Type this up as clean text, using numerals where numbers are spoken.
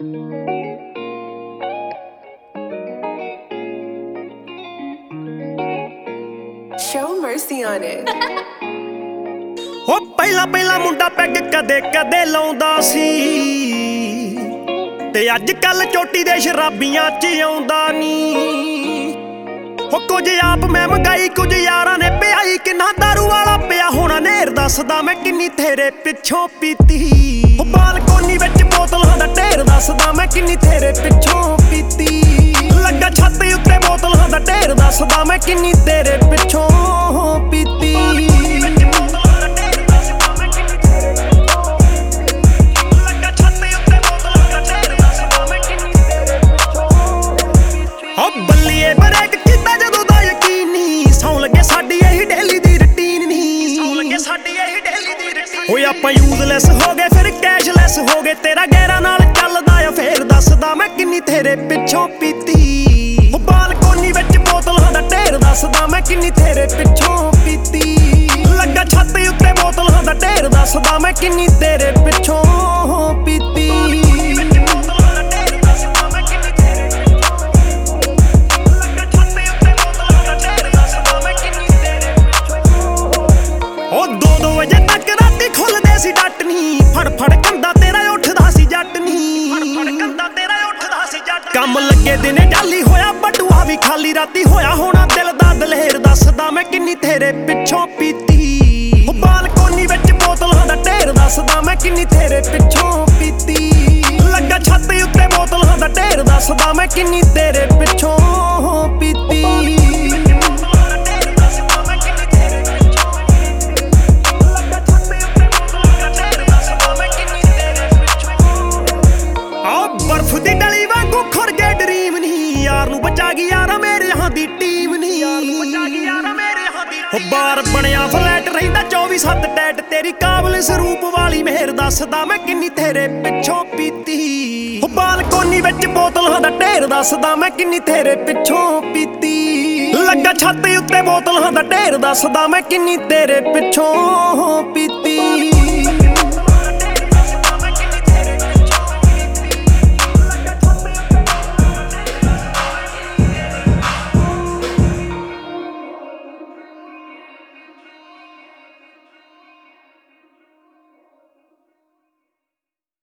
Show mercy on it. ਹੋ ਪਹਿਲਾ ਮੁੰਡਾ ਪੈਗ ਕਦੇ ਕਦੇ ਲਾਉਂਦਾ ਸੀ ਤੇ ਅੱਜ ਕੱਲ ਚੋਟੀ ਦੇ ਸ਼ਰਾਬੀਆਂ 'ਚ ਆਉਂਦਾ ਨੀ। ਹੋ ਕੁਝ ਆਪ ਮੈਂ ਮੰਗਾਈ ਕੁਝ ਯਾਰਾਂ ਨੇ ਪਿਆਈ, ਕਿੰਨਾ ਦਾਰੂ ਵਾਲਾ ਪਿਆ ਹੋਣਾ ਨੇਰ ਦੱਸਦਾ ਮੈਂ ਕਿੰਨੀ ਤੇਰੇ ਪਿੱਛੋਂ ਪੀਤੀ। ਹੋ ਬਾਲਕੋਨੀ ਵਿੱਚ ਬੋਤਲਾਂ ਦਾ ਢੇਰ ਦੱਸਦਾ ਮੈਂ ਕਿੰਨੀ ਤੇਰੇ ਪਿੱਛੋਂ ਪੀਤੀ। ਲੱਗਾ ਛੱਤ ਉੱਤੇ ਬੋਤਲਾਂ ਦਾ ਢੇਰ ਦੱਸਦਾ ਮੈਂ ਕਿੰਨੀ ਤੇਰੇ ਪਿੱਛੋਂ ਪੀਤੀ। ਹੋ ਬੱਲੀਏ ਬ੍ਰੇਕ ਕੀਤਾ ਜਦੋਂ ਦਾ ਯਕੀਨ ਨੀ, ਸੌਂ ਲੱਗੇ ਸਾਡੀ ਇਹੀ ਡੇਲੀ ਦੀ ਰੁਟੀਨ ਨੀ। ਹੋਏ ਆਪਾਂ ਯੂਜ਼ਲੈਸ ਹੋ ਗਏ ਫਿਰ ਕੈਸ਼ਲੈਸ ਹੋ ਗਏ, ਤੇਰਾ ਗੈਰਾਂ ਨਾਲ ਚੱਲਦਾ ਆ ਫੇਰ ਦੱਸਦਾ ਮੈਂ ਕਿੰਨੀ ਤੇਰੇ ਪਿੱਛੋਂ ਪੀਤੀ। ਹੋ ਬਾਲਕੋਨੀ ਵਿੱਚ ਬੋਤਲਾਂ ਦਾ ਢੇਰ ਦੱਸਦਾ ਮੈਂ ਕਿੰਨੀ ਤੇਰੇ ਪਿੱਛੋਂ ਪੀਤੀ। ਲੱਗਾ ਛੱਤ ਉੱਤੇ ਬੋਤਲਾਂ ਦਾ ਢੇਰ ਦੱਸਦਾ ਮੈਂ ਕਿੰਨੀ ਤੇਰੇ ਪਿੱਛੋਂ ਪੀਤੀ। ਖੁੱਲਦੇ ਸੀ ਡੱਟ ਨੀ, ਫੜ ਕੰਦਾ ਤੇਰਾ ਉੱਠਦਾ ਸੀ ਜੱਟ ਨੀ। ਕੰਮ ਲੱਗੇ ਦਿਨੇ ਜਾਲੀ ਹੋਇਆ ਬਟੂਆ ਵੀ ਖਾਲੀ, ਰਾਤੀ ਹੋਇਆ ਹੋਣਾ ਦਿਲ ਦਾ ਦਲੇਰ ਦੱਸਦਾ ਮੈਂ ਕਿੰਨੀ ਤੇਰੇ ਪਿੱਛੋਂ ਪੀਤੀ। ਬਾਲਕੋਨੀ ਵਿੱਚ ਬੋਤਲਾਂ ਦਾ ਢੇਰ ਦੱਸਦਾ ਮੈਂ ਕਿੰਨੀ ਤੇਰੇ ਪਿੱਛੋਂ ਪੀਤੀ। ਲੱਗਾ ਛੱਤ ਉੱਤੇ ਬੋਤਲਾਂ ਦਾ ਢੇਰ ਦੱਸਦਾ ਮੈਂ ਕਿੰਨੀ ਤੇਰੇ ਪਿੱਛੋਂ ਪੀਤੀ। ਬਰਫ ਦੀ ਡਲੀ ਵਾਂਗੂ ਖੁਰ ਗਏ ਡਰੀਮ ਨੀ, ਯਾਰ ਨੂੰ ਬਚਾ ਗਈ ਯਾਰਾ ਮੇਰੇ ਹਾਂ ਦੀ ਟੀਮ ਨੀ। ਬਾਰ ਬਣਿਆ ਫਲੈਟ ਰਹਿੰਦਾ 24/7 ਟੈਟ, ਤੇਰੀ ਕਾਬਲ ਸਰੂਪ ਵਾਲੀ ਮਿਹਰ ਦੱਸਦਾ ਮੈਂ ਕਿੰਨੀ ਤੇਰੇ ਪਿੱਛੋਂ ਪੀਤੀ। ਬਾਲਕੋਨੀ ਵਿੱਚ ਬੋਤਲਾਂ ਦਾ ਢੇਰ ਦੱਸਦਾ ਮੈਂ ਕਿੰਨੀ ਤੇਰੇ ਪਿੱਛੋਂ ਪੀਤੀ। ਲੱਗਾ ਛੱਤ ਉੱਤੇ ਬੋਤਲਾਂ ਦਾ ਢੇਰ ਦੱਸਦਾ ਮੈਂ ਕਿੰਨੀ ਤੇਰੇ ਪਿੱਛੋਂ ਪੀਤੀ।